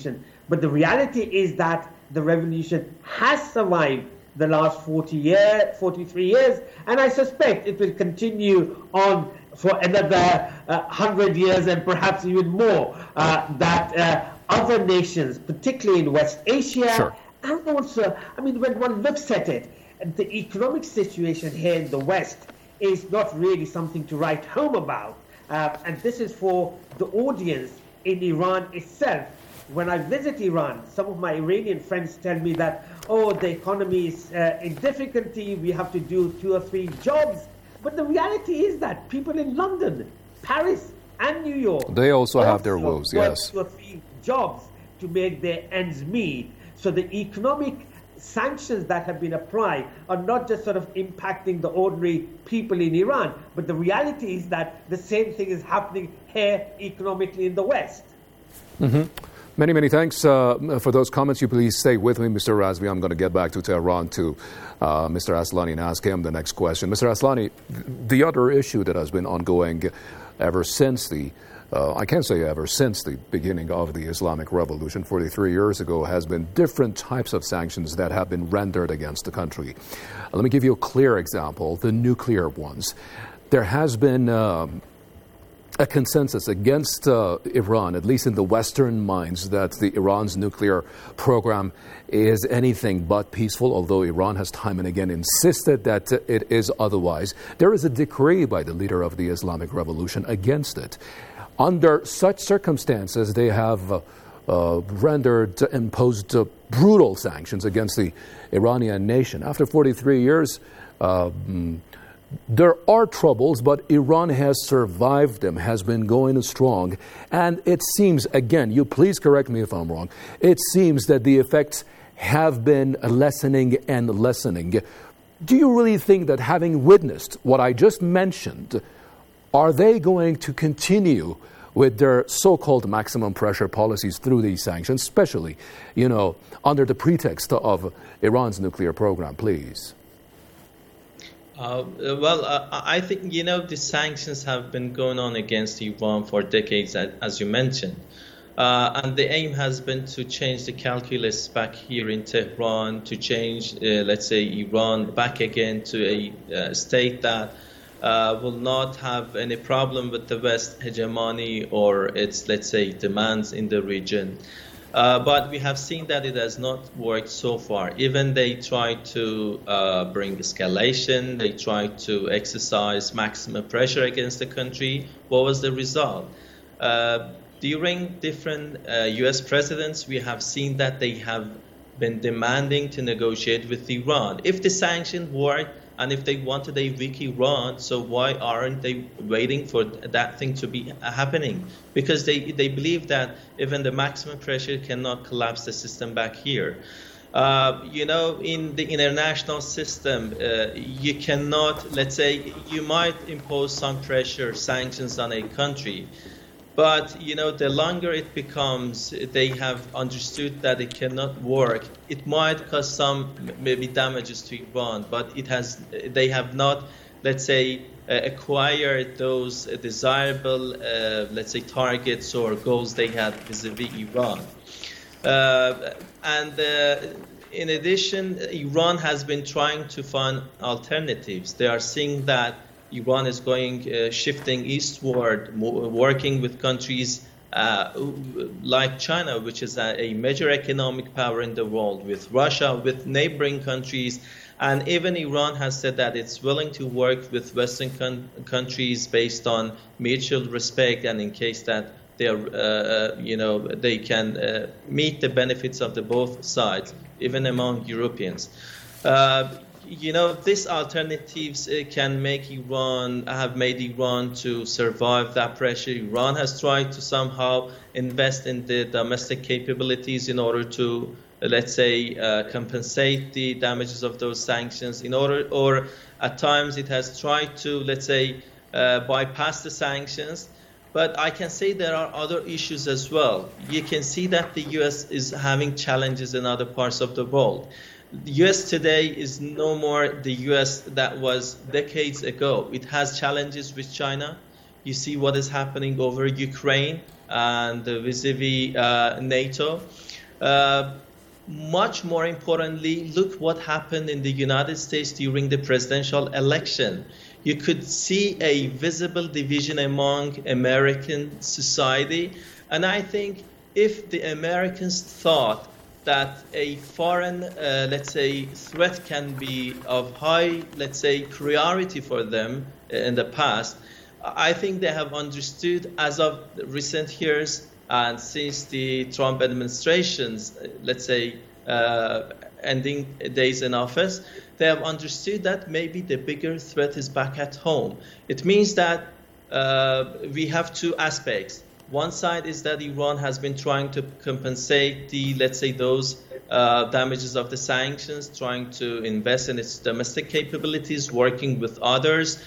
But the reality is that the revolution has survived the last forty years, forty-three years, and I suspect it will continue on for another uh, one hundred years and perhaps even more, uh, that uh, other nations, particularly in West Asia, sure. and also, I mean, when one looks at it, the economic situation here in the West is not really something to write home about. Uh, and this is for the audience in Iran itself. When I visit Iran, some of my Iranian friends tell me that, oh, the economy is uh, in difficulty, we have to do two or three jobs. But the reality is that people in London, Paris, and New York, they also, also have their work woes, yes. two or three jobs to make their ends meet. So the economic sanctions that have been applied are not just sort of impacting the ordinary people in Iran, but the reality is that the same thing is happening here economically in the West. Mm-hmm. Many, many thanks uh, for those comments. You please stay with me, Mister Razvi. I'm going to get back to Tehran to uh, Mister Aslani and ask him the next question. Mister Aslani, the other issue that has been ongoing ever since the Uh, I can't say ever since the beginning of the Islamic Revolution forty-three years ago has been different types of sanctions that have been rendered against the country. Uh, let me give you a clear example, the nuclear ones. There has been um, a consensus against uh, Iran, at least in the Western minds, that the Iran's nuclear program is anything but peaceful, although Iran has time and again insisted that uh, it is otherwise. There is a decree by the leader of the Islamic Revolution against it. Under such circumstances, they have uh, uh, rendered, uh, imposed uh, brutal sanctions against the Iranian nation. After forty-three years, uh, there are troubles, but Iran has survived them, has been going strong. And it seems, again, you please correct me if I'm wrong, it seems that the effects have been lessening and lessening. Do you really think that, having witnessed what I just mentioned, are they going to continue with their so-called maximum pressure policies through these sanctions, especially, you know, under the pretext of Iran's nuclear program, please? Uh, well, uh, I think, you know, the sanctions have been going on against Iran for decades, as you mentioned. Uh, and the aim has been to change the calculus back here in Tehran, to change, uh, let's say, Iran back again to a uh, state that Uh, will not have any problem with the West hegemony or its, let's say, demands in the region. Uh, but we have seen that it has not worked so far. Even they tried to uh, bring escalation, they tried to exercise maximum pressure against the country. What was the result? Uh, during different uh, U S presidents, we have seen that they have been demanding to negotiate with Iran. If the sanctions work, and if they wanted a weak Iran, so why aren't they waiting for that thing to be happening? Because they, they believe that even the maximum pressure cannot collapse the system back here. Uh, you know, in the international system, uh, you cannot, let's say, you might impose some pressure, sanctions on a country. But, you know, the longer it becomes, they have understood that it cannot work. It might cause some maybe damages to Iran, but it has, they have not, let's say, uh, acquired those desirable, uh, let's say, targets or goals they had vis-a-vis Iran. Uh, and uh, in addition, Iran has been trying to find alternatives. They are seeing that Iran is going, uh, shifting eastward, mo- working with countries uh, like China, which is a, a major economic power in the world, with Russia, with neighboring countries. And even Iran has said that it's willing to work with Western con- countries based on mutual respect, and in case that they are, uh, you know, they can uh, meet the benefits of the both sides, even among Europeans. Uh, You know, these alternatives uh, can make Iran, have made Iran to survive that pressure. Iran has tried to somehow invest in the domestic capabilities in order to, uh, let's say, uh, compensate the damages of those sanctions. In order, or at times it has tried to, let's say, uh, bypass the sanctions. But I can say there are other issues as well. You can see that the U S is having challenges in other parts of the world. The U S today is no more the U S that was decades ago. It has challenges with China. You see what is happening over Ukraine and vis-a-vis uh, NATO. Uh, much more importantly, look what happened in the United States during the presidential election. You could see a visible division among American society. And I think if the Americans thought that a foreign, uh, let's say, threat can be of high, let's say, priority for them in the past, I think they have understood as of recent years and since the Trump administration's, let's say, uh, ending days in office, they have understood that maybe the bigger threat is back at home. It means that uh, we have two aspects. One side is that Iran has been trying to compensate the, let's say, those uh, damages of the sanctions, trying to invest in its domestic capabilities, working with others,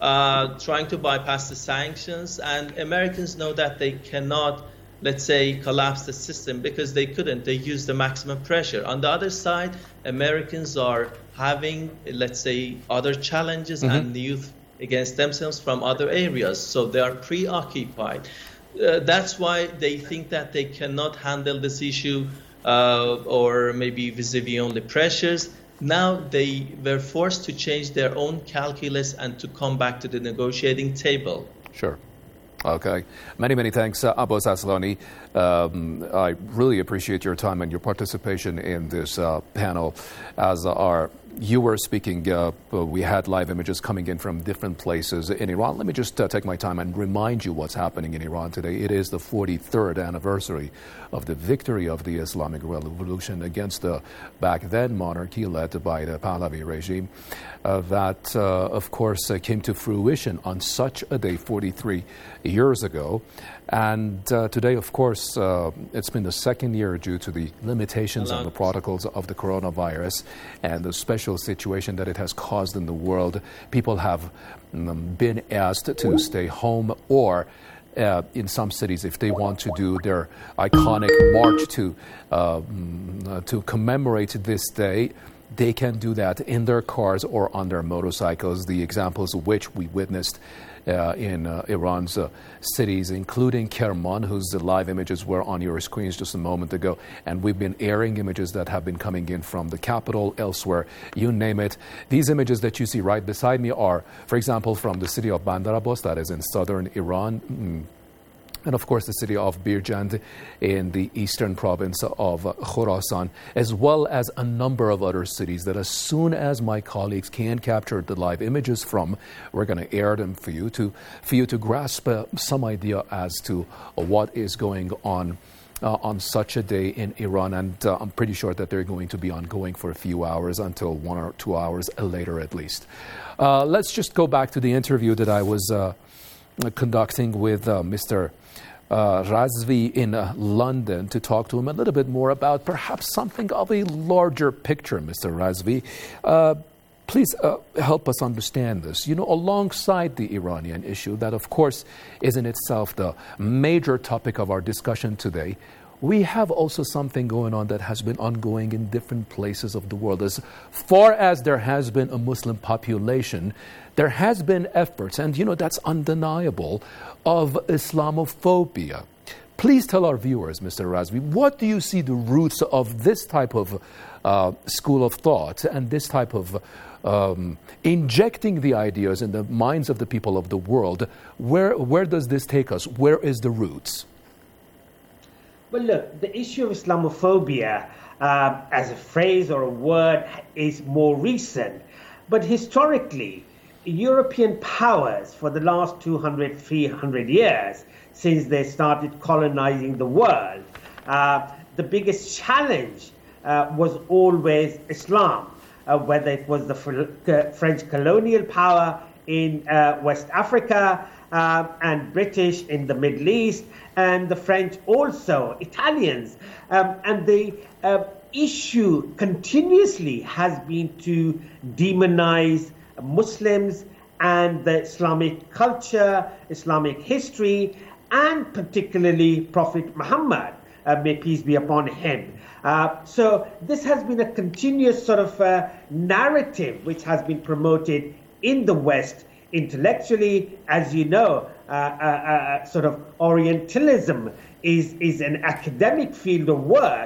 uh, trying to bypass the sanctions. And Americans know that they cannot, let's say, collapse the system because they couldn't. They use the maximum pressure. On the other side, Americans are having, let's say, other challenges mm-hmm. and new against themselves from other areas. So they are preoccupied. Uh, that's why they think that they cannot handle this issue uh, or maybe vis-a-vis only pressures. Now they were forced to change their own calculus and to come back to the negotiating table. Sure. Okay. Many, many thanks, uh, Abbas Aslani. Um, I really appreciate your time and your participation in this uh, panel. As our you were speaking, uh, we had live images coming in from different places in Iran. Let me just uh, take my time and remind you what's happening in Iran today. It is the forty-third anniversary of the victory of the Islamic Revolution against the back then monarchy led by the Pahlavi regime. Uh, that, uh, of course, uh, came to fruition on such a day forty-three years ago. And uh, today, of course, uh, it's been the second year due to the limitations on the protocols of the coronavirus and the special situation that it has caused in the world. People have um, been asked to stay home or Uh, in some cities, if they want to do their iconic march to uh, to commemorate this day, they can do that in their cars or on their motorcycles, the examples of which we witnessed uh, in uh, Iran's uh, cities, including Kerman, whose live images were on your screens just a moment ago. And we've been airing images that have been coming in from the capital, elsewhere, you name it. These images that you see right beside me are, for example, from the city of Bandar Abbas, that is in southern Iran. Mm. And, of course, the city of Birjand in the eastern province of Khorasan, as well as a number of other cities that as soon as my colleagues can capture the live images from, we're going to air them for you to for you to grasp uh, some idea as to uh, what is going on uh, on such a day in Iran. And uh, I'm pretty sure that they're going to be ongoing for a few hours, until one or two hours later at least. Uh, let's just go back to the interview that I was uh, conducting with uh, Mister Uh, Razvi in uh, London to talk to him a little bit more about perhaps something of a larger picture, Mister Razvi. Uh, please uh, help us understand this. You know, alongside the Iranian issue, that of course is in itself the major topic of our discussion today, we have also something going on that has been ongoing in different places of the world. As far as there has been a Muslim population, there has been efforts, and you know that's undeniable, of Islamophobia. Please tell our viewers, Mister Razvi, what do you see the roots of this type of uh, school of thought and this type of um, injecting the ideas in the minds of the people of the world? Where where does this take us? Where is the roots? Well, look, the issue of Islamophobia uh, as a phrase or a word is more recent. But historically, European powers for the last two hundred, three hundred years, since they started colonizing the world, uh, the biggest challenge uh, was always Islam, uh, whether it was the Fr- uh, French colonial power in uh, West Africa uh, and British in the Middle East, and the French also, Italians. Um, and the uh, issue continuously has been to demonize Muslims and the Islamic culture, Islamic history, and particularly Prophet Muhammad, uh, may peace be upon him. Uh, so this has been a continuous sort of uh, narrative which has been promoted in the West intellectually. As you know, uh, uh, uh, sort of Orientalism is, is an academic field of work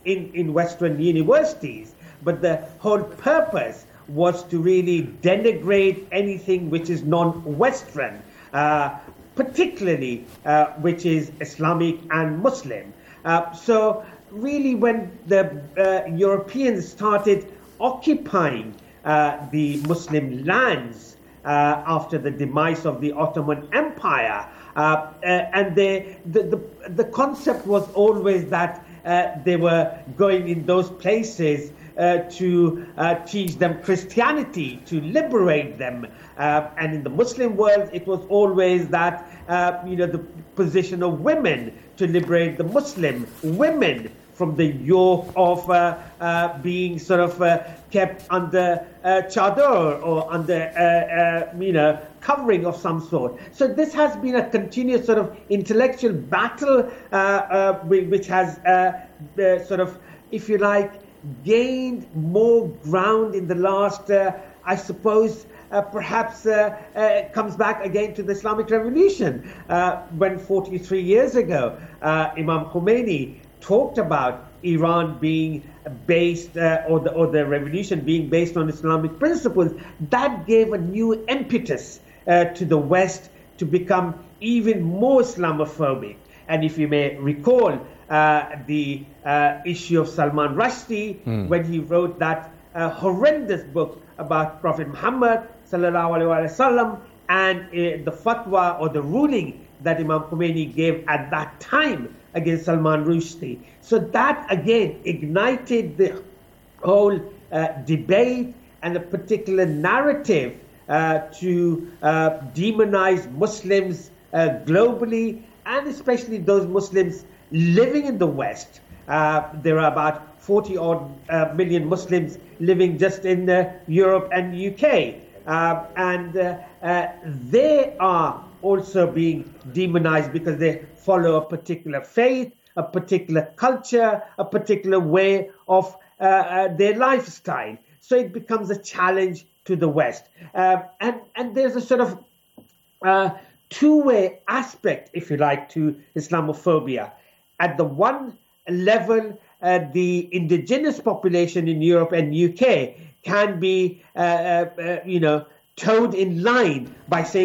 in, in Western universities. But the whole purpose was to really denigrate anything which is non-Western, uh, particularly uh, which is Islamic and Muslim. Uh, so really when the uh, Europeans started occupying uh, the Muslim lands uh, after the demise of the Ottoman Empire, uh, uh, and they, the, the, the concept was always that uh, they were going in those places Uh, to uh, teach them Christianity, to liberate them. Uh, and in the Muslim world, it was always that, uh, you know, the position of women to liberate the Muslim women from the yoke of uh, uh, being sort of uh, kept under uh, chador or under, uh, uh, you know, covering of some sort. So this has been a continuous sort of intellectual battle, uh, uh, which has uh, uh, sort of, if you like, gained more ground in the last, uh, I suppose, uh, perhaps uh, uh, comes back again to the Islamic Revolution, uh, when forty-three years ago, uh, Imam Khomeini talked about Iran being based, uh, or, the, or the revolution being based on Islamic principles. That gave a new impetus uh, to the West to become even more Islamophobic. And if you may recall, Uh, the uh, issue of Salman Rushdie, mm. when he wrote that uh, horrendous book about Prophet Muhammad sallallahu alaihi wasallam, and uh, the fatwa or the ruling that Imam Khomeini gave at that time against Salman Rushdie. So that again ignited the whole uh, debate and a particular narrative uh, to uh, demonize Muslims uh, globally, and especially those Muslims living in the West. Uh, there are about forty odd uh, million Muslims living just in uh, Europe and U K. Uh, and uh, uh, they are also being demonized because they follow a particular faith, a particular culture, a particular way of uh, uh, their lifestyle. So it becomes a challenge to the West. Uh, and, and there's a sort of uh, two-way aspect, if you like, to Islamophobia. At the one level, uh, the indigenous population in Europe and U K can be, uh, uh, you know, towed in line by saying